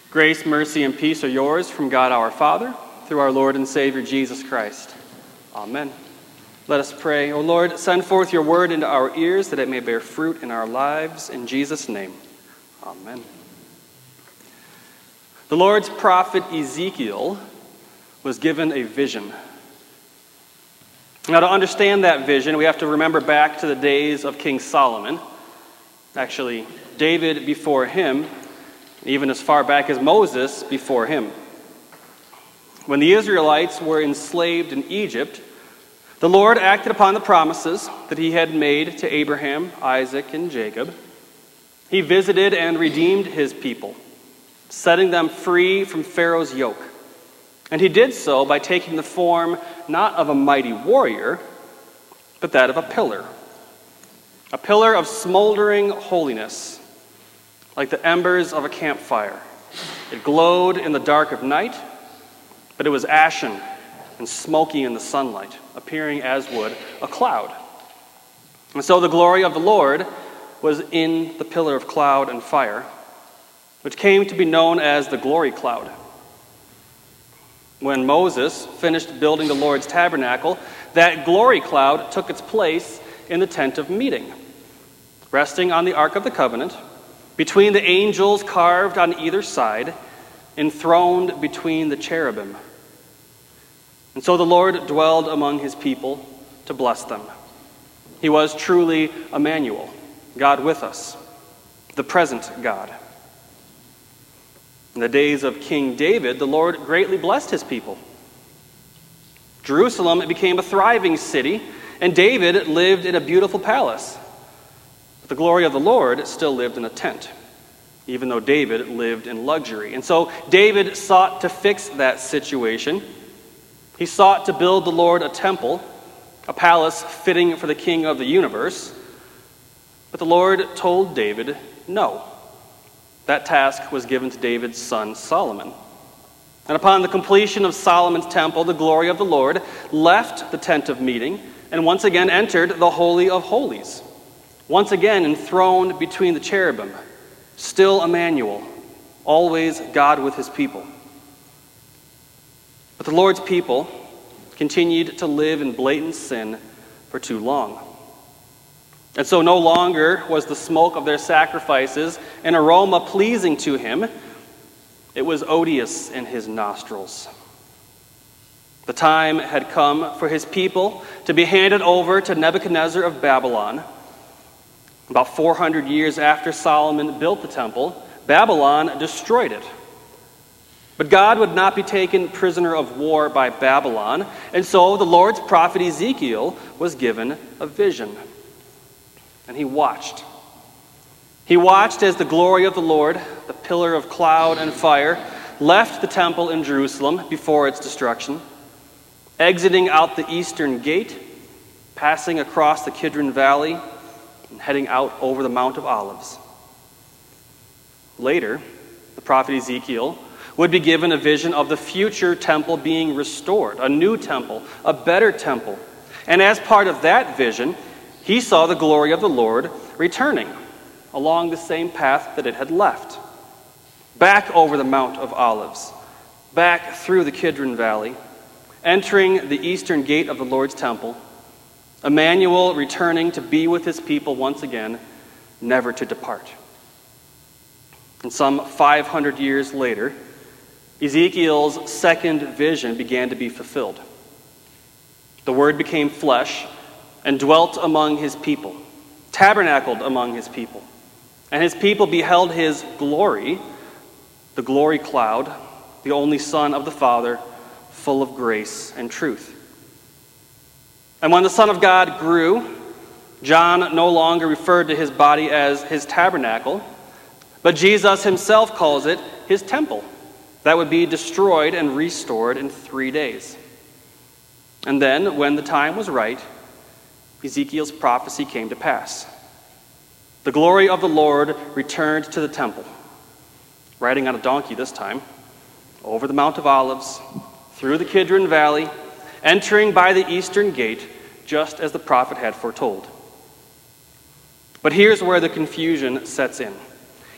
Grace, mercy, and peace are yours from God our Father, through our Lord and Savior Jesus Christ. Amen. Let us pray. O Lord, send forth your word into our ears that it may bear fruit in our lives. In Jesus' name, amen. The Lord's prophet Ezekiel was given a vision. Now, to understand that vision, we have to remember back to the days of King Solomon. Actually, David before him, even as far back as Moses before him. When the Israelites were enslaved in Egypt, the Lord acted upon the promises that he had made to Abraham, Isaac, and Jacob. He visited and redeemed his people, setting them free from Pharaoh's yoke. And he did so by taking the form not of a mighty warrior, but that of a pillar of smoldering holiness, like the embers of a campfire. It glowed in the dark of night, but it was ashen and smoky in the sunlight, appearing as would a cloud. And so the glory of the Lord was in the pillar of cloud and fire, which came to be known as the glory cloud. When Moses finished building the Lord's tabernacle, that glory cloud took its place in the tent of meeting, resting on the Ark of the Covenant, between the angels carved on either side, enthroned between the cherubim. And so the Lord dwelled among his people to bless them. He was truly Emmanuel, God with us, the present God. In the days of King David, the Lord greatly blessed his people. Jerusalem became a thriving city, and David lived in a beautiful palace. The glory of the Lord still lived in a tent, even though David lived in luxury. And so David sought to fix that situation. He sought to build the Lord a temple, a palace fitting for the King of the universe. But the Lord told David no. That task was given to David's son Solomon. And upon the completion of Solomon's temple, the glory of the Lord left the tent of meeting and once again entered the Holy of Holies. Once again enthroned between the cherubim, still Emmanuel, always God with his people. But the Lord's people continued to live in blatant sin for too long. And so no longer was the smoke of their sacrifices an aroma pleasing to him. It was odious in his nostrils. The time had come for his people to be handed over to Nebuchadnezzar of Babylon. About 400 years after Solomon built the temple, Babylon destroyed it. But God would not be taken prisoner of war by Babylon, and so the Lord's prophet Ezekiel was given a vision. And he watched. He watched as the glory of the Lord, the pillar of cloud and fire, left the temple in Jerusalem before its destruction, exiting out the eastern gate, passing across the Kidron Valley, and heading out over the Mount of Olives. Later, the prophet Ezekiel would be given a vision of the future temple being restored, a new temple, a better temple. And as part of that vision, he saw the glory of the Lord returning along the same path that it had left, back over the Mount of Olives, back through the Kidron Valley, entering the eastern gate of the Lord's temple, Emmanuel returning to be with his people once again, never to depart. And some 500 years later, Ezekiel's second vision began to be fulfilled. The Word became flesh and dwelt among his people, tabernacled among his people. And his people beheld his glory, the glory cloud, the only Son of the Father, full of grace and truth. And when the Son of God grew, John no longer referred to his body as his tabernacle, but Jesus himself calls it his temple that would be destroyed and restored in 3 days. And then, when the time was right, Ezekiel's prophecy came to pass. The glory of the Lord returned to the temple, riding on a donkey this time, over the Mount of Olives, through the Kidron Valley, entering by the eastern gate, just as the prophet had foretold. But here's where the confusion sets in.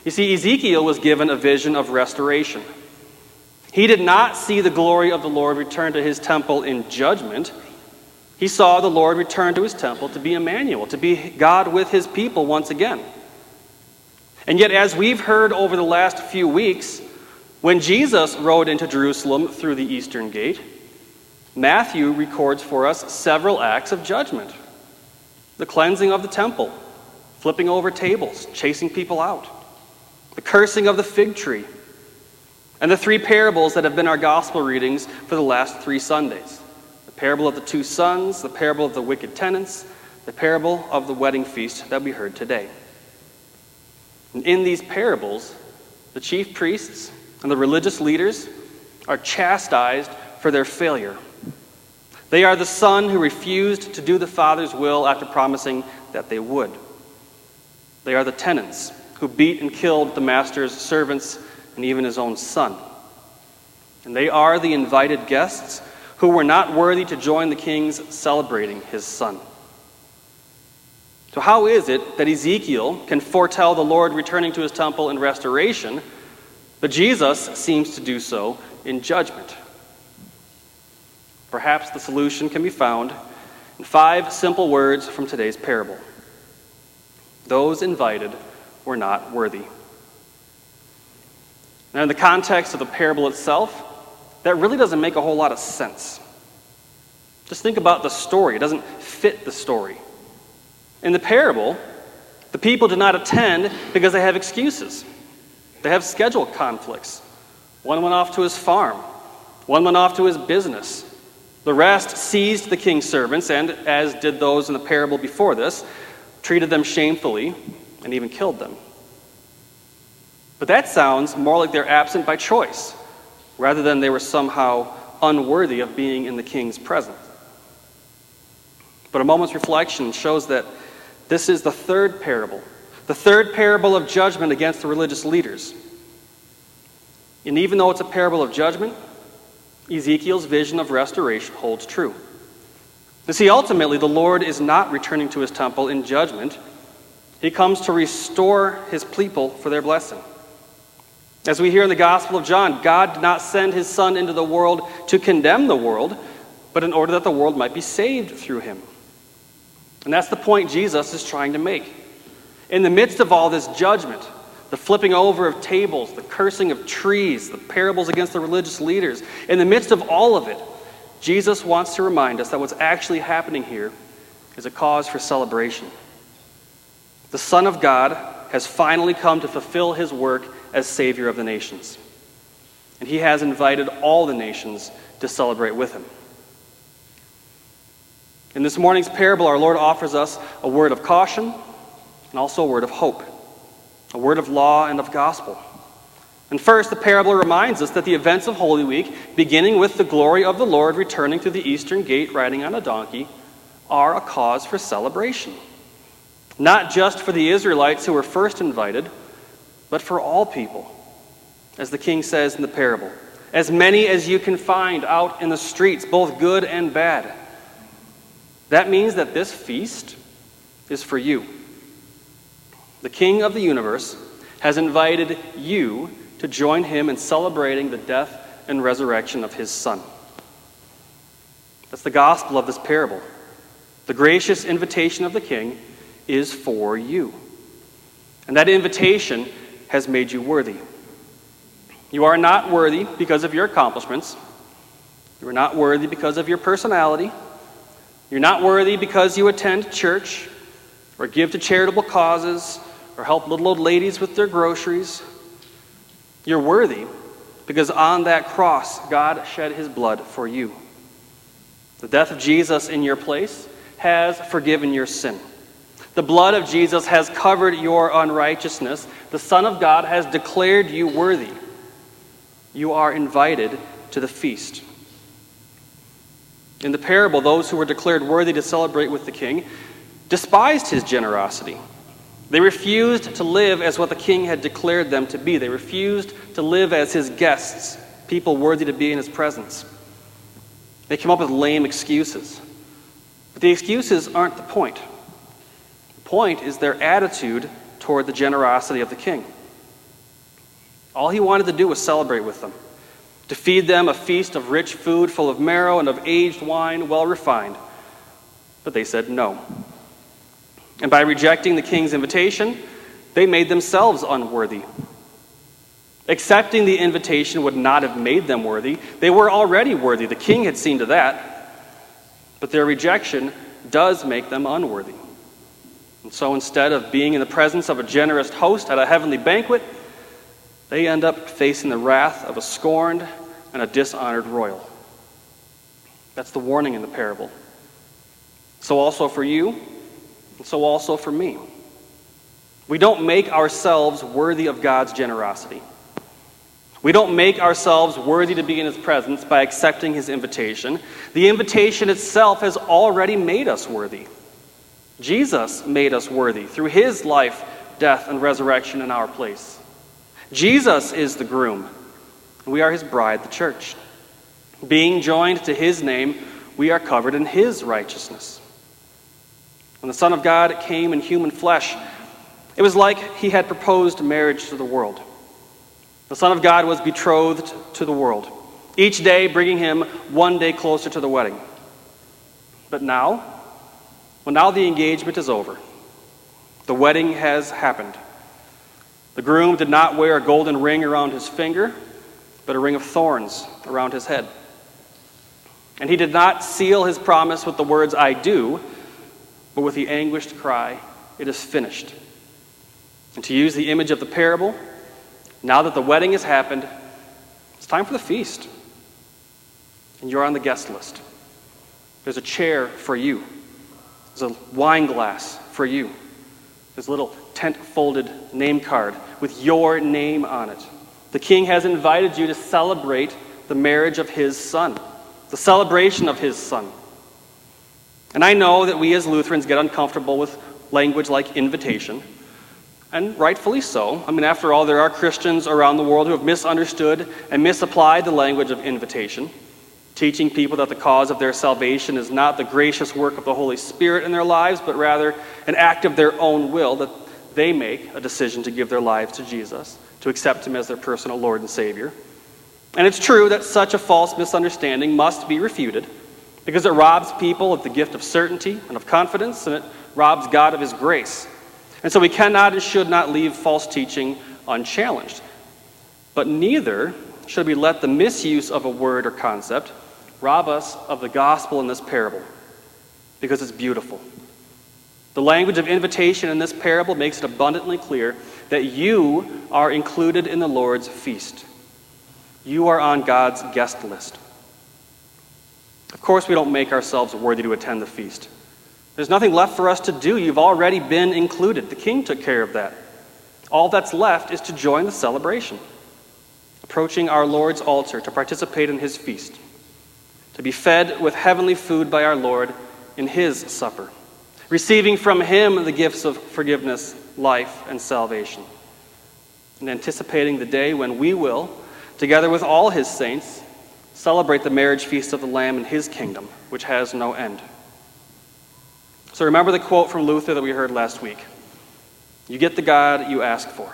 You see, Ezekiel was given a vision of restoration. He did not see the glory of the Lord return to his temple in judgment. He saw the Lord return to his temple to be Emmanuel, to be God with his people once again. And yet, as we've heard over the last few weeks, when Jesus rode into Jerusalem through the eastern gate, Matthew records for us several acts of judgment. The cleansing of the temple, flipping over tables, chasing people out, the cursing of the fig tree, and the three parables that have been our gospel readings for the last 3 Sundays. The parable of the 2 sons, the parable of the wicked tenants, the parable of the wedding feast that we heard today. And in these parables, the chief priests and the religious leaders are chastised for their failure. They are the son who refused to do the Father's will after promising that they would. They are the tenants who beat and killed the master's servants and even his own son. And they are the invited guests who were not worthy to join the kings celebrating his son. So how is it that Ezekiel can foretell the Lord returning to his temple in restoration, but Jesus seems to do so in judgment? Perhaps the solution can be found in 5 simple words from today's parable. Those invited were not worthy. Now, in the context of the parable itself, that really doesn't make a whole lot of sense. Just think about the story. It doesn't fit the story. In the parable, the people do not attend because they have excuses. They have schedule conflicts. One went off to his farm. One went off to his business. The rest seized the king's servants and, as did those in the parable before this, treated them shamefully and even killed them. But that sounds more like they're absent by choice, rather than they were somehow unworthy of being in the king's presence. But a moment's reflection shows that this is the 3rd parable of judgment against the religious leaders. And even though it's a parable of judgment, Ezekiel's vision of restoration holds true. You see, ultimately, the Lord is not returning to his temple in judgment. He comes to restore his people for their blessing. As we hear in the Gospel of John, God did not send his Son into the world to condemn the world, but in order that the world might be saved through him. And that's the point Jesus is trying to make. In the midst of all this judgment, the flipping over of tables, the cursing of trees, the parables against the religious leaders, in the midst of all of it, Jesus wants to remind us that what's actually happening here is a cause for celebration. The Son of God has finally come to fulfill his work as Savior of the nations. And he has invited all the nations to celebrate with him. In this morning's parable, our Lord offers us a word of caution and also a word of hope, a word of law and of gospel. And first, the parable reminds us that the events of Holy Week, beginning with the glory of the Lord returning through the eastern gate riding on a donkey, are a cause for celebration. Not just for the Israelites who were first invited, but for all people. As the king says in the parable, as many as you can find out in the streets, both good and bad. That means that this feast is for you. The King of the universe has invited you to join him in celebrating the death and resurrection of his Son. That's the gospel of this parable. The gracious invitation of the King is for you. And that invitation has made you worthy. You are not worthy because of your accomplishments. You are not worthy because of your personality. You're not worthy because you attend church or give to charitable causes or help little old ladies with their groceries. You're worthy because on that cross, God shed his blood for you. The death of Jesus in your place has forgiven your sin. The blood of Jesus has covered your unrighteousness. The Son of God has declared you worthy. You are invited to the feast. In the parable, those who were declared worthy to celebrate with the king despised his generosity. They refused to live as what the king had declared them to be. They refused to live as his guests, people worthy to be in his presence. They came up with lame excuses. But the excuses aren't the point. The point is their attitude toward the generosity of the king. All he wanted to do was celebrate with them, to feed them a feast of rich food full of marrow and of aged wine well refined. But they said no. And by rejecting the king's invitation, they made themselves unworthy. Accepting the invitation would not have made them worthy. They were already worthy. The king had seen to that. But their rejection does make them unworthy. And so instead of being in the presence of a generous host at a heavenly banquet, they end up facing the wrath of a scorned and a dishonored royal. That's the warning in the parable. So also for you, and so also for me. We don't make ourselves worthy of God's generosity. We don't make ourselves worthy to be in his presence by accepting his invitation. The invitation itself has already made us worthy. Jesus made us worthy through his life, death, and resurrection in our place. Jesus is the groom, and we are his bride, the church. Being joined to his name, we are covered in his righteousness. When the Son of God came in human flesh, it was like he had proposed marriage to the world. The Son of God was betrothed to the world, each day bringing him one day closer to the wedding. But now, now the engagement is over. The wedding has happened. The groom did not wear a golden ring around his finger, but a ring of thorns around his head. And he did not seal his promise with the words, "I do," but with the anguished cry, "It is finished." And to use the image of the parable, now that the wedding has happened, it's time for the feast. And you're on the guest list. There's a chair for you. There's a wine glass for you. There's a little tent-folded name card with your name on it. The king has invited you to celebrate the marriage of his son, the celebration of his son. And I know that we as Lutherans get uncomfortable with language like invitation, and rightfully so. I mean, after all, there are Christians around the world who have misunderstood and misapplied the language of invitation, teaching people that the cause of their salvation is not the gracious work of the Holy Spirit in their lives, but rather an act of their own will, that they make a decision to give their lives to Jesus, to accept him as their personal Lord and Savior. And it's true that such a false misunderstanding must be refuted, because it robs people of the gift of certainty and of confidence, and it robs God of his grace. And so we cannot and should not leave false teaching unchallenged. But neither should we let the misuse of a word or concept rob us of the gospel in this parable, because it's beautiful. The language of invitation in this parable makes it abundantly clear that you are included in the Lord's feast. You are on God's guest list. Of course, we don't make ourselves worthy to attend the feast. There's nothing left for us to do. You've already been included. The king took care of that. All that's left is to join the celebration, approaching our Lord's altar to participate in his feast, to be fed with heavenly food by our Lord in his supper, receiving from him the gifts of forgiveness, life, and salvation, and anticipating the day when we will, together with all his saints, celebrate the marriage feast of the Lamb in his kingdom, which has no end. So remember the quote from Luther that we heard last week. You get the God you ask for.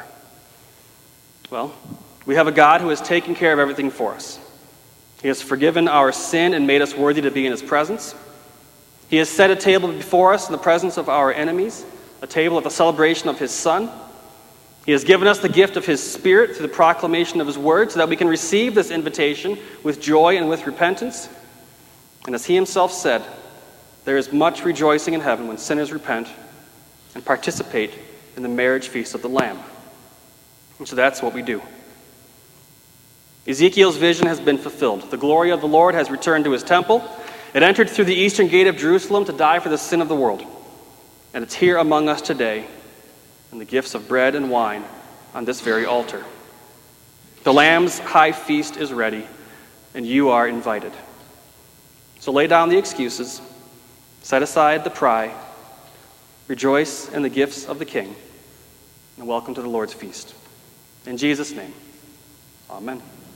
Well, we have a God who has taken care of everything for us. He has forgiven our sin and made us worthy to be in his presence. He has set a table before us in the presence of our enemies, a table of the celebration of his Son. He has given us the gift of his Spirit through the proclamation of his word so that we can receive this invitation with joy and with repentance. And as he himself said, there is much rejoicing in heaven when sinners repent and participate in the marriage feast of the Lamb. And so that's what we do. Ezekiel's vision has been fulfilled. The glory of the Lord has returned to his temple. It entered through the eastern gate of Jerusalem to die for the sin of the world. And it's here among us today in the gifts of bread and wine on this very altar. The Lamb's high feast is ready, and you are invited. So lay down the excuses, set aside the pride, rejoice in the gifts of the King, and welcome to the Lord's feast. In Jesus' name, amen.